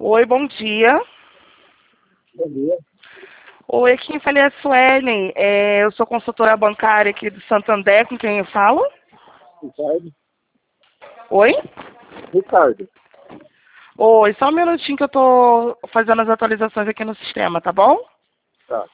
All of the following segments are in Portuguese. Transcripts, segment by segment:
Oi, bom dia. Bom dia. Oi, quem fala é a Suelen. Eu sou consultora bancária aqui do Santander, com quem eu falo? Ricardo. Oi? Ricardo. Oi, só um minutinho que eu tô fazendo as atualizações aqui no sistema, tá bom? Tá.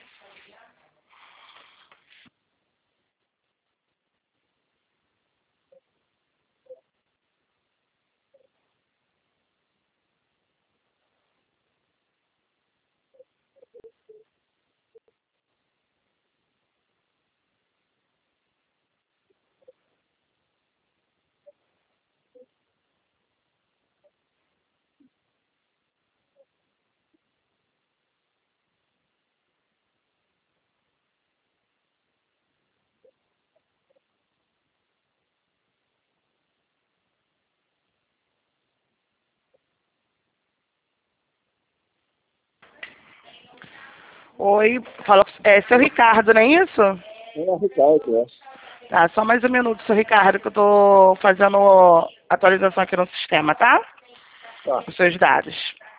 Oi, fala, seu Ricardo, não é isso? É Ricardo, é. Tá, só mais um minuto, seu Ricardo, que eu tô fazendo atualização aqui no sistema, tá? Tá. Os seus dados.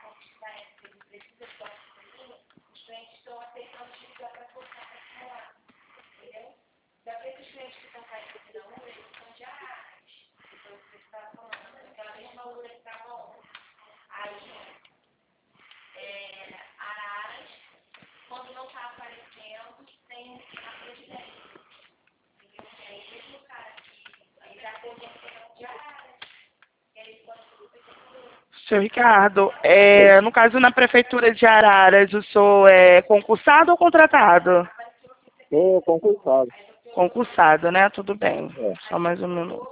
Seu Ricardo, no caso na Prefeitura de Araras, o senhor é concursado ou contratado? Tô concursado. Concursado, né? Tudo bem. É. Só mais um minuto.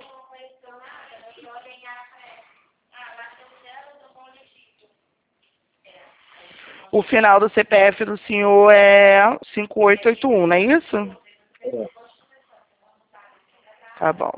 O final do CPF do senhor é 5881, não é isso? É. Tá bom.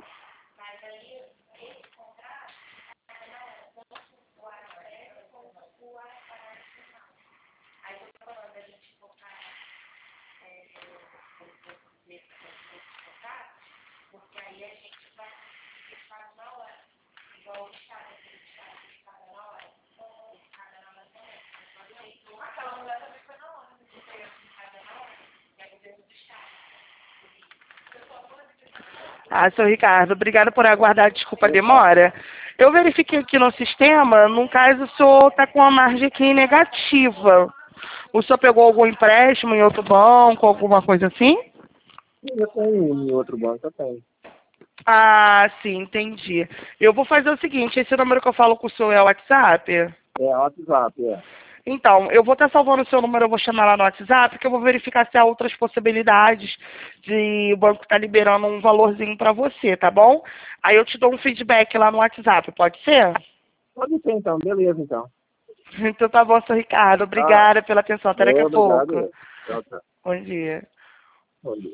Ah, seu Ricardo, obrigada por aguardar, desculpa a Opa. demora. Eu verifiquei aqui no sistema, no caso o senhor está com a margem aqui negativa. O senhor pegou algum empréstimo em outro banco, alguma coisa assim? Eu tenho em outro banco, eu tenho. Ah, sim, entendi. Eu vou fazer o seguinte, esse número que eu falo com o senhor é o WhatsApp? É WhatsApp, é. Então, eu vou estar salvando o seu número, eu vou chamar lá no WhatsApp, porque eu vou verificar se há outras possibilidades de o banco estar liberando um valorzinho para você, tá bom? Aí eu te dou um feedback lá no WhatsApp, pode ser? Pode ser então, beleza então. Então tá bom, seu Ricardo. Tá. Obrigada pela atenção. Até daqui a Obrigado. pouco. Tchau, tchau. Bom dia. Bom dia.